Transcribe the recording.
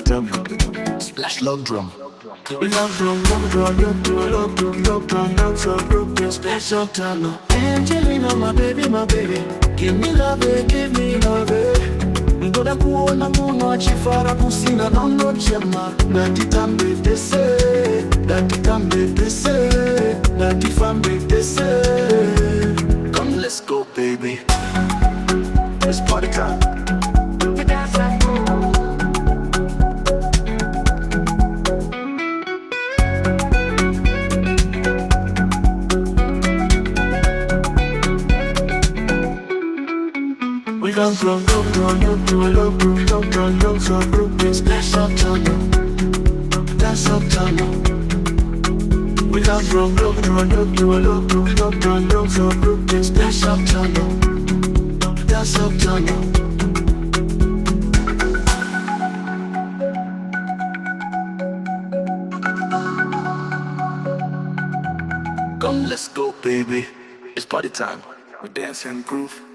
them. Splash love drum. We love drum, love drum, love drum, love drum, love drum, love drum, love drum, special talent. Angelina, my baby, give me love, give me love. Ngoda kuona muno chifara kusina nono chema. Dati tambe tese, dati tambe tese, dati fambe tese. Come let's go baby, it's party time. We come from love to a love group, special tunnel, that's our tunnel. We come from love to a love group, special tunnel, that's our tunnel. Come let's go baby, it's party time, we dance and groove.